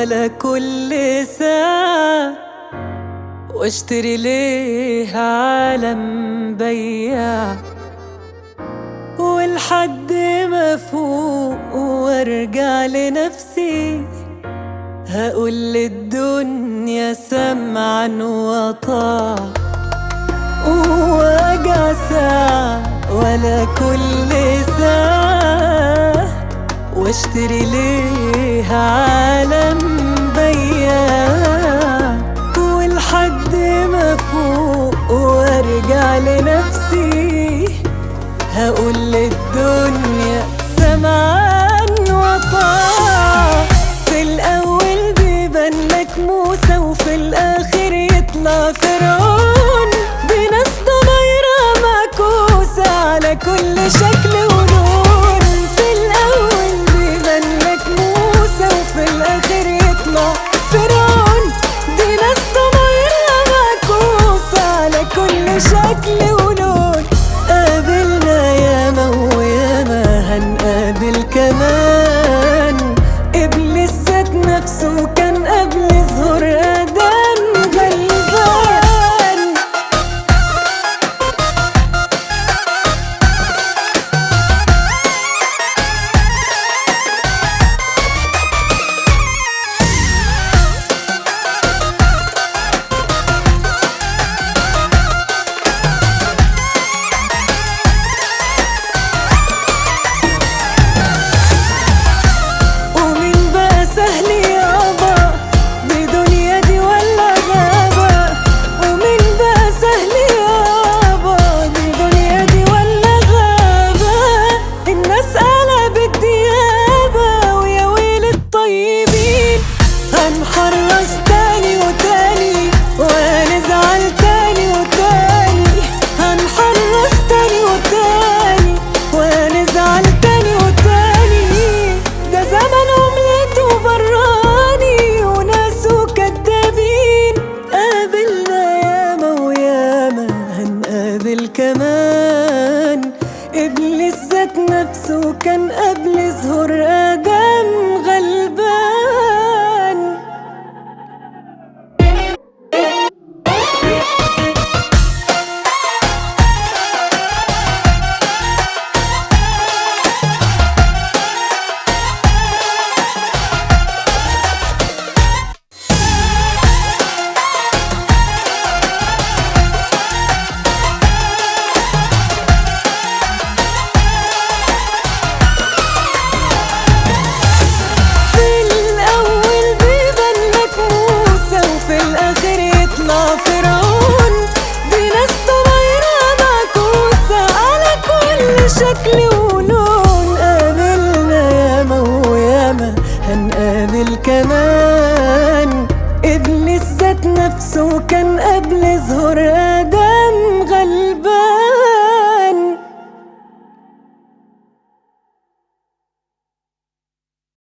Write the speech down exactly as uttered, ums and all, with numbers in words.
ولا كل ساعة، واشتري ليه عالم بياع، ولحد ما فوق وارجع لنفسي هقول للدنيا سمعا وطاعة، ووجع ساعة ولا كل ساعة، واشتري ليه عالم بياع، ولحد ما فوق وارجع لنفسي هقول للدنيا سمعا وطاعة. في الأول بيبان لك موسى وفي الآخر يطلع فرعون، بناس ضمايرها معكوسة على كل شكل ولون. في الأول بيبان لك موسى وفي الآخر يطلع فرعون، دي ناس ضمايرها معكوسة على كل شكل ولون. قابلنا ياما وياما هنقابل كمان، إبليس ذات نفسه كان قبل ظهور آدم غلبان. هنحرص تاني وتاني ونزعل تاني وتاني، هنحرص تاني وتاني ونزعل تاني وتاني. ده زمن عملته براني وناسه كدابين، قابلنا ياما وياما هنقابل كمان، إبليس ذات نفسه كان قبل ظهور آدم غلبان. فرعون دي ناس ضمايرها معكوسة على كل شكل ولون. قابلنا ياما وياما هنقابل كمان، إبليس ذات نفسه كان قبل ظهور آدم